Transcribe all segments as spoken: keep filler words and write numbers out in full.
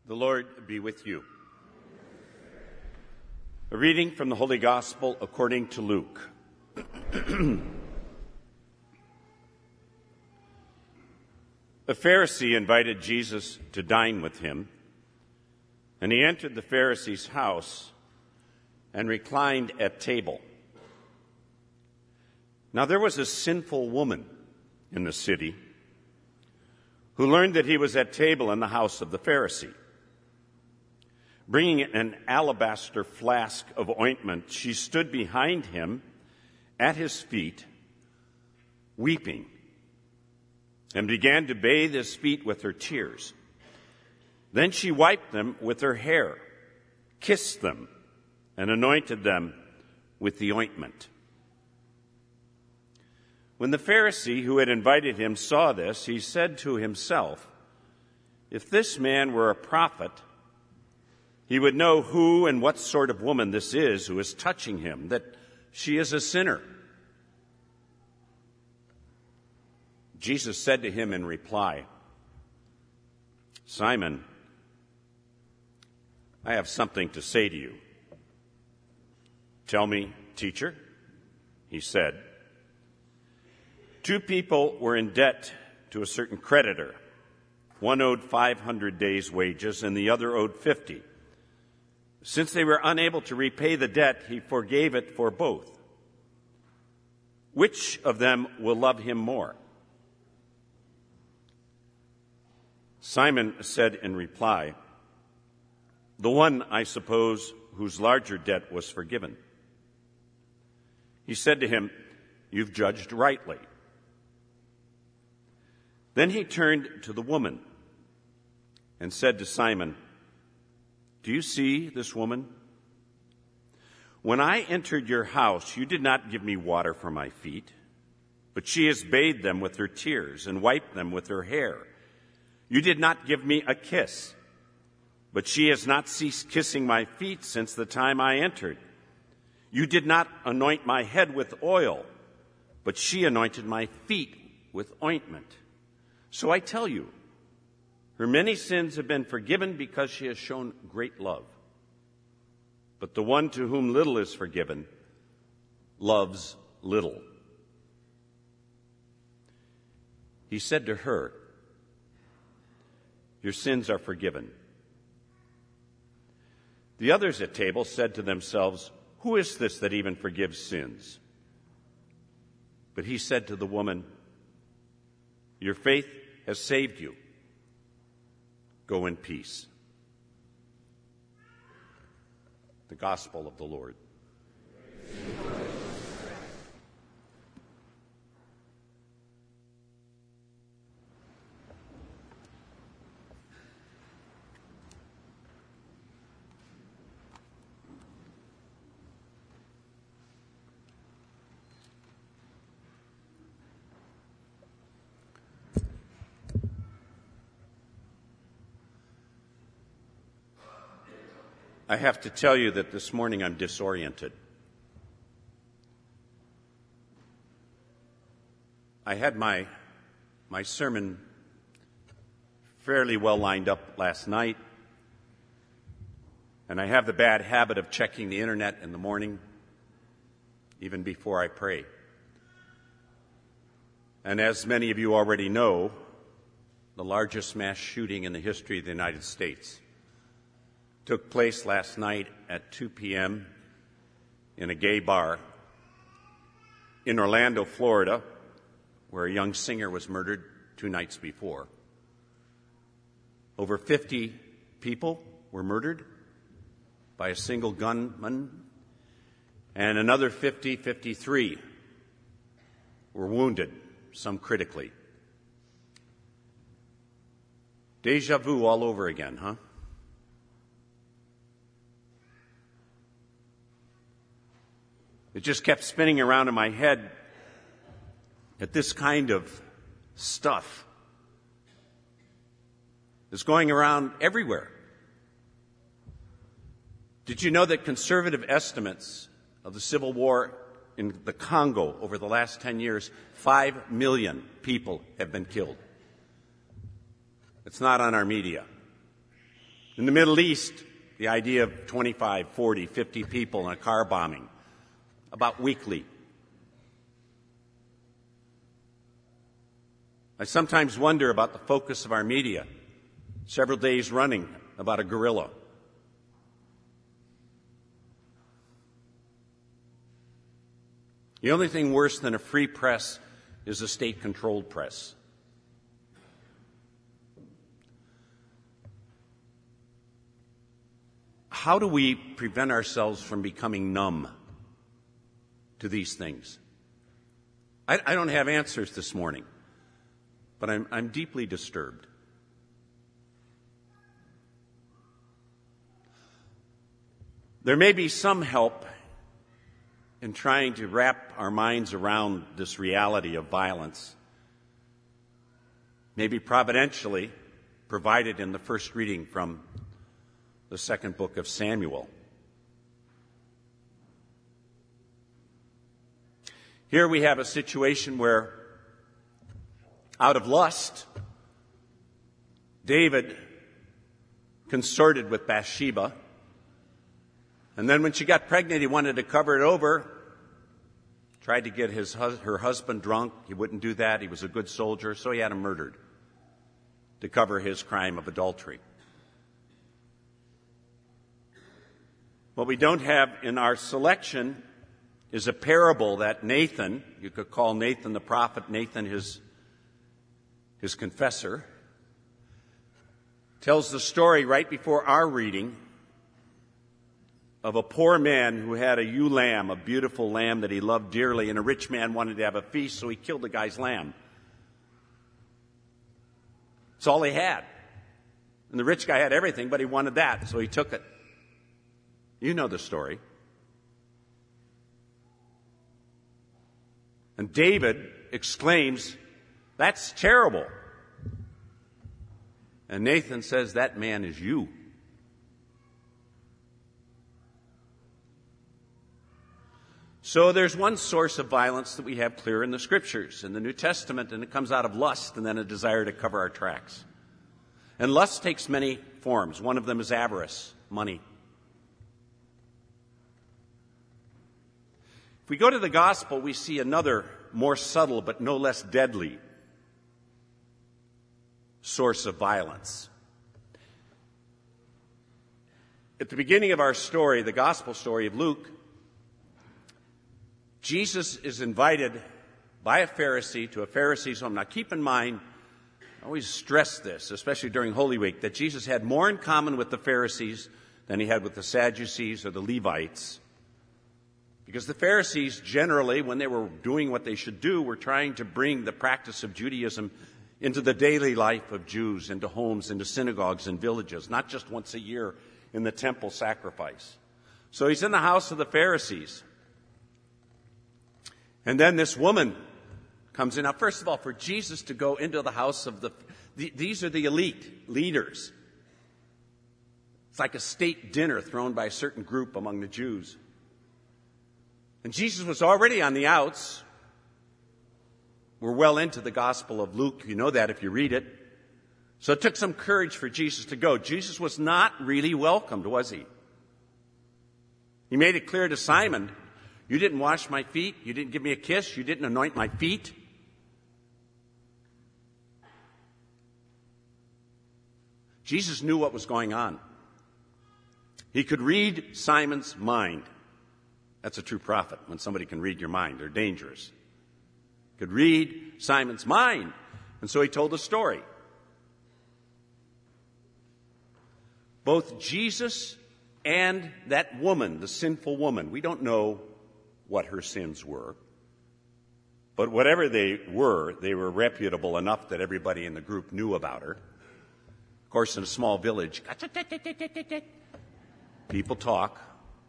The Lord be with you. A reading from the Holy Gospel according to Luke. A Pharisee invited Jesus to dine with him, and he entered the Pharisee's house and reclined at table. Now there was a sinful woman in the city who learned that he was at table in the house of the Pharisee. Bringing an alabaster flask of ointment, she stood behind him at his feet, weeping, and began to bathe his feet with her tears. Then she wiped them with her hair, kissed them, and anointed them with the ointment. When the Pharisee who had invited him saw this, he said to himself, "If this man were a prophet, he would know who and what sort of woman this is who is touching him, that she is a sinner." Jesus said to him in reply, "Simon, I have something to say to you." "Tell me, teacher," he said. Two people were in debt to a certain creditor. One owed five hundred days' wages and the other owed fifty. Since they were unable to repay the debt, he forgave it for both. Which of them will love him more? Simon said in reply, "The one, I suppose, whose larger debt was forgiven." He said to him, "You've judged rightly." Then he turned to the woman and said to Simon, "Do you see this woman? When I entered your house, you did not give me water for my feet, but she has bathed them with her tears and wiped them with her hair. You did not give me a kiss, but she has not ceased kissing my feet since the time I entered. You did not anoint my head with oil, but she anointed my feet with ointment. So I tell you, her many sins have been forgiven because she has shown great love. But the one to whom little is forgiven loves little." He said to her, "Your sins are forgiven." The others at table said to themselves, "Who is this that even forgives sins?" But he said to the woman, "Your faith has saved you. Go in peace." The Gospel of the Lord. I have to tell you that this morning I'm disoriented. I had my, my sermon fairly well lined up last night, and I have the bad habit of checking the internet in the morning, even before I pray. And as many of you already know, the largest mass shooting in the history of the United States took place last night at two p.m. in a gay bar in Orlando, Florida, where a young singer was murdered two nights before. Over fifty people were murdered by a single gunman, and another fifty, fifty-three were wounded, some critically. Deja vu all over again, huh? It just kept spinning around in my head that this kind of stuff is going around everywhere. Did you know that conservative estimates of the civil war in the Congo over the last ten years, five million people have been killed? It's not on our media. In the Middle East, the idea of twenty-five, forty, fifty people in a car bombing, about weekly. I sometimes wonder about the focus of our media, several days running about a guerrilla. The only thing worse than a free press is a state-controlled press. How do we prevent ourselves from becoming numb to these things? I, I don't have answers this morning, but I'm, I'm deeply disturbed. There may be some help in trying to wrap our minds around this reality of violence, maybe providentially provided in the first reading from the second book of Samuel. Here we have a situation where, out of lust, David consorted with Bathsheba, and then when she got pregnant, he wanted to cover it over, tried to get his her husband drunk. He wouldn't do that. He was a good soldier, so he had him murdered to cover his crime of adultery. What we don't have in our selection is a parable that Nathan, you could call Nathan the prophet, Nathan his, his confessor, tells the story right before our reading of a poor man who had a ewe lamb, a beautiful lamb that he loved dearly, and a rich man wanted to have a feast, so he killed the guy's lamb. It's all he had. And the rich guy had everything, but he wanted that, so he took it. You know the story. And David exclaims, "That's terrible." And Nathan says, "That man is you." So there's one source of violence that we have clear in the Scriptures, in the New Testament, and it comes out of lust and then a desire to cover our tracks. And lust takes many forms. One of them is avarice, money. If we go to the gospel, we see another more subtle but no less deadly source of violence. At the beginning of our story, the gospel story of Luke, Jesus is invited by a Pharisee to a Pharisee's home. Now keep in mind, I always stress this, especially during Holy Week, that Jesus had more in common with the Pharisees than he had with the Sadducees or the Levites. Because the Pharisees generally, when they were doing what they should do, were trying to bring the practice of Judaism into the daily life of Jews, into homes, into synagogues and villages, not just once a year in the temple sacrifice. So he's in the house of the Pharisees. And then this woman comes in. Now, first of all, for Jesus to go into the house of the, the these are the elite leaders. It's like a state dinner thrown by a certain group among the Jews. And Jesus was already on the outs. We're well into the Gospel of Luke. You know that if you read it. So it took some courage for Jesus to go. Jesus was not really welcomed, was he? He made it clear to Simon, "You didn't wash my feet. You didn't give me a kiss. You didn't anoint my feet." Jesus knew what was going on. He could read Simon's mind. That's a true prophet. When somebody can read your mind, they're dangerous. Could read Simon's mind. And so he told a story. Both Jesus and that woman, the sinful woman, we don't know what her sins were. But whatever they were, they were reputable enough that everybody in the group knew about her. Of course, in a small village, people talk.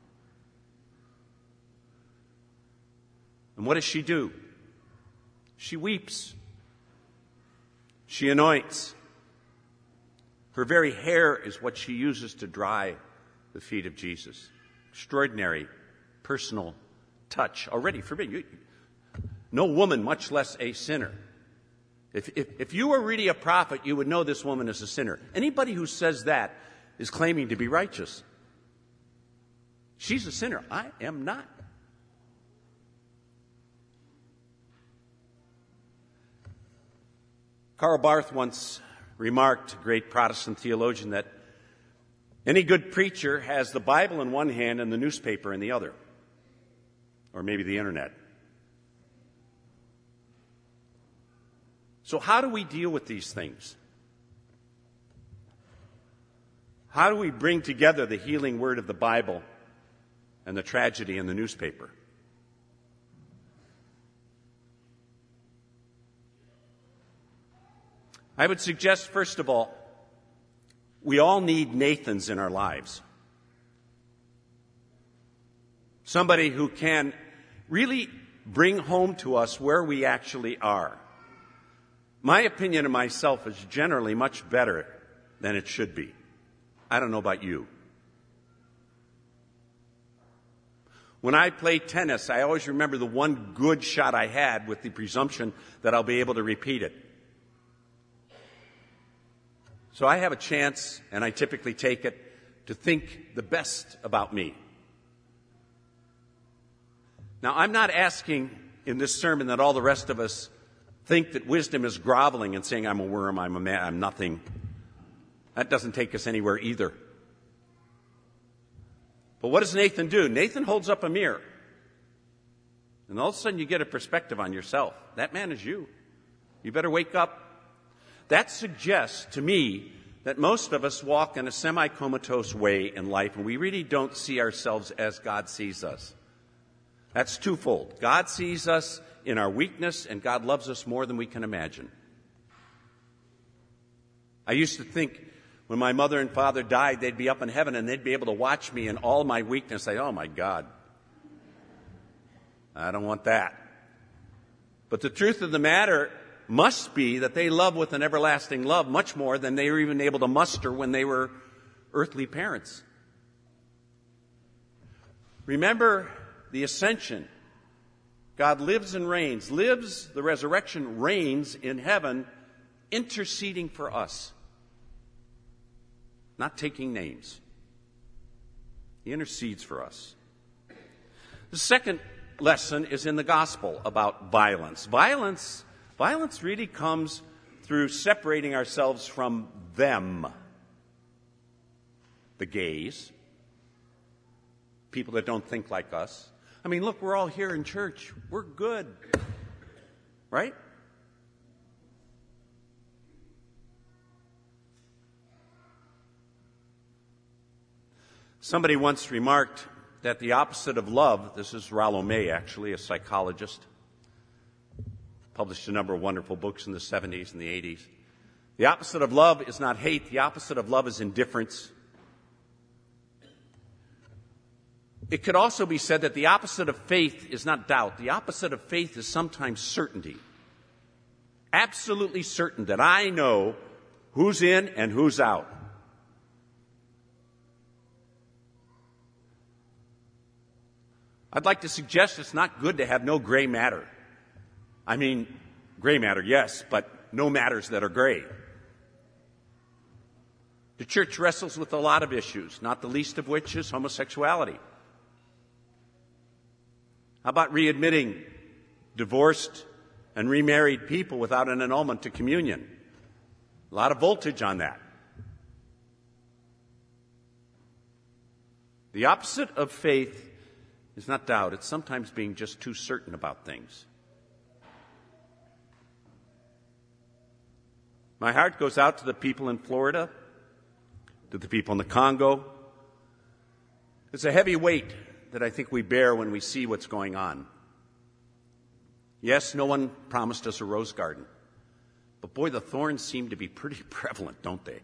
And what does she do? She weeps. She anoints. Her very hair is what she uses to dry the feet of Jesus. Extraordinary personal touch. Already forbidden. No woman, much less a sinner. If, if, if you were really a prophet, you would know this woman is a sinner. Anybody who says that is claiming to be righteous. She's a sinner. I am not. Karl Barth once remarked, a great Protestant theologian, that any good preacher has the Bible in one hand and the newspaper in the other, or maybe the internet. So how do we deal with these things? How do we bring together the healing word of the Bible and the tragedy in the newspaper? I would suggest, first of all, we all need Nathans in our lives. Somebody who can really bring home to us where we actually are. My opinion of myself is generally much better than it should be. I don't know about you. When I play tennis, I always remember the one good shot I had with the presumption that I'll be able to repeat it. So I have a chance, and I typically take it, to think the best about me. Now, I'm not asking in this sermon that all the rest of us think that wisdom is groveling and saying, I'm a worm, I'm a man, I'm nothing. That doesn't take us anywhere either. But what does Nathan do? Nathan holds up a mirror. And all of a sudden you get a perspective on yourself. That man is you. You better wake up. That suggests to me that most of us walk in a semi-comatose way in life, and we really don't see ourselves as God sees us. That's twofold. God sees us in our weakness, and God loves us more than we can imagine. I used to think when my mother and father died, they'd be up in heaven, and they'd be able to watch me in all my weakness. Say, oh, my God, I don't want that. But the truth of the matter must be that they love with an everlasting love much more than they were even able to muster when they were earthly parents. Remember the ascension. God lives and reigns, lives, the resurrection, reigns in heaven, interceding for us, not taking names. He intercedes for us. The second lesson is in the gospel about violence. Violence Violence really comes through separating ourselves from them. The gays, people that don't think like us. I mean, look, we're all here in church. We're good, right? Somebody once remarked that the opposite of love, this is Rollo May, actually, a psychologist, published a number of wonderful books in the seventies and the eighties. The opposite of love is not hate. The opposite of love is indifference. It could also be said that the opposite of faith is not doubt. The opposite of faith is sometimes certainty. Absolutely certain that I know who's in and who's out. I'd like to suggest it's not good to have no gray matter. I mean, gray matter, yes, but no matters that are gray. The church wrestles with a lot of issues, not the least of which is homosexuality. How about readmitting divorced and remarried people without an annulment to communion? A lot of voltage on that. The opposite of faith is not doubt. It's sometimes being just too certain about things. My heart goes out to the people in Florida, to the people in the Congo. It's a heavy weight that I think we bear when we see what's going on. Yes, no one promised us a rose garden. But boy, the thorns seem to be pretty prevalent, don't they?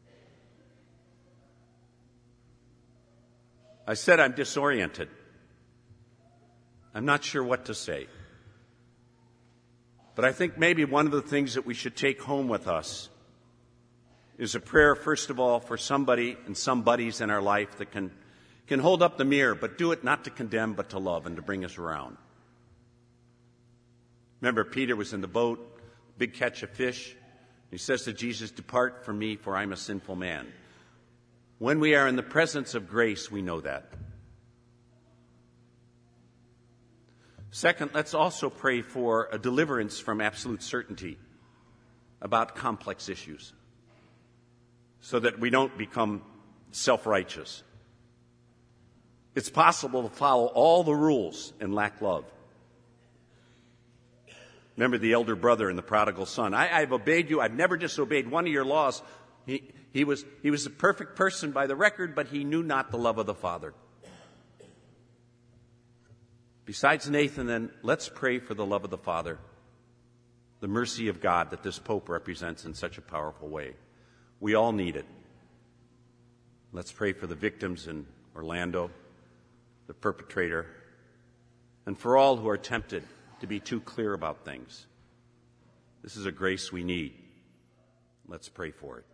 I said I'm disoriented. I'm not sure what to say. But I think maybe one of the things that we should take home with us is a prayer, first of all, for somebody and somebodies in our life that can, can hold up the mirror, but do it not to condemn, but to love and to bring us around. Remember, Peter was in the boat, big catch of fish. He says to Jesus, "Depart from me, for I'm a sinful man." When we are in the presence of grace, we know that. Second, let's also pray for a deliverance from absolute certainty about complex issues so that we don't become self-righteous. It's possible to follow all the rules and lack love. Remember the elder brother and the prodigal son. I, I've obeyed you. I've never disobeyed one of your laws. He, he was, he was a perfect person by the record, but he knew not the love of the Father. Besides Nathan, then, let's pray for the love of the Father, the mercy of God that this Pope represents in such a powerful way. We all need it. Let's pray for the victims in Orlando, the perpetrator, and for all who are tempted to be too clear about things. This is a grace we need. Let's pray for it.